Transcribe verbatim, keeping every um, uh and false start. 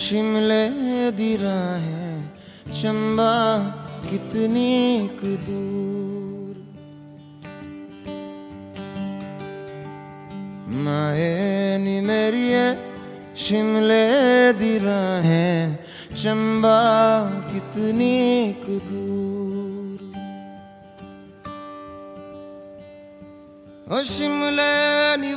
शिमले दी राहें चंबा कितनी क दूर। माए नी मेरिए शिमले दी राहें चंबा कितनी क दूर। ओ शिमले